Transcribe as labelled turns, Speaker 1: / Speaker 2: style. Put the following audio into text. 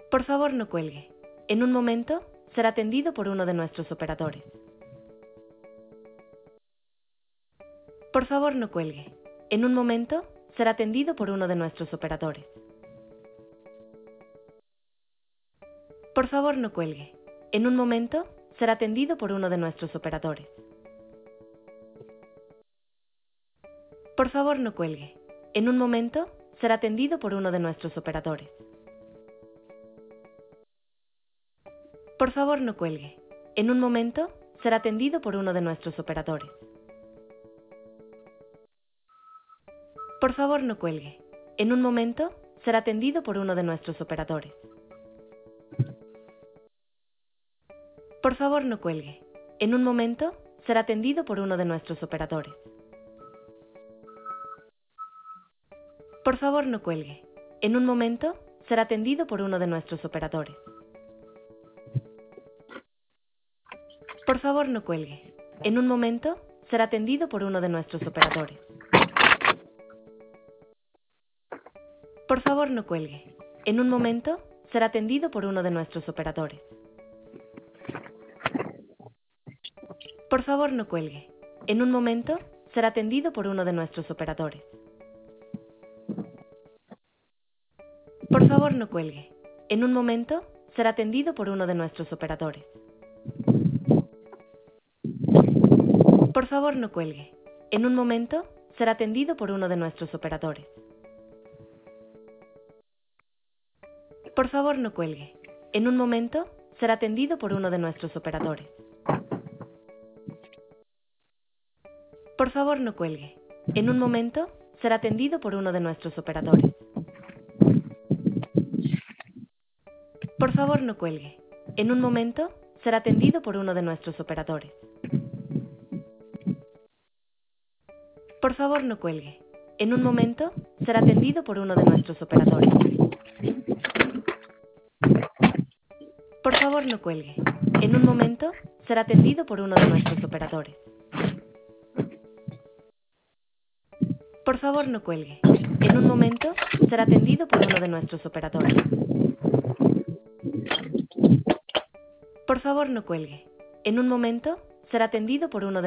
Speaker 1: Por favor, no cuelgue. En un momento, será atendido por uno de nuestros operadores. Por favor, no cuelgue. En un momento, será atendido por uno de nuestros operadores. Por favor, no cuelgue. En un momento, será atendido por uno de nuestros operadores. Por favor, no cuelgue. En un momento, será atendido por uno de nuestros operadores. Por favor, no cuelgue. En un momento, será atendido por uno de nuestros operadores. Por favor, no cuelgue. En un momento, será atendido por uno de nuestros operadores. Por favor, no cuelgue. En un momento, será atendido por uno de nuestros operadores. Por favor, no cuelgue. En un momento, será atendido por uno de nuestros operadores. Por favor, no cuelgue. En un momento, será atendido por uno de nuestros operadores. Por favor, no cuelgue. En un momento, será atendido por uno de nuestros operadores. Por favor, no cuelgue. En un momento, será atendido por uno de nuestros operadores. Por favor, no cuelgue. En un momento, será atendido por uno de nuestros operadores. Por favor, no cuelgue. En un momento, será atendido por uno de nuestros operadores. Por favor, no cuelgue. En un momento, será atendido por uno de nuestros operadores. Por favor, no cuelgue. En un momento, será atendido por uno de nuestros operadores. Por favor, no cuelgue. En un momento, será atendido por uno de nuestros operadores. Por favor, no cuelgue. En un momento, será atendido por uno de nuestros operadores. Por favor, no cuelgue. En un momento, será atendido por uno de nuestros operadores. Por favor, no cuelgue. En un momento, será atendido por uno de nuestros operadores. Por favor, no cuelgue. En un momento, será atendido por uno de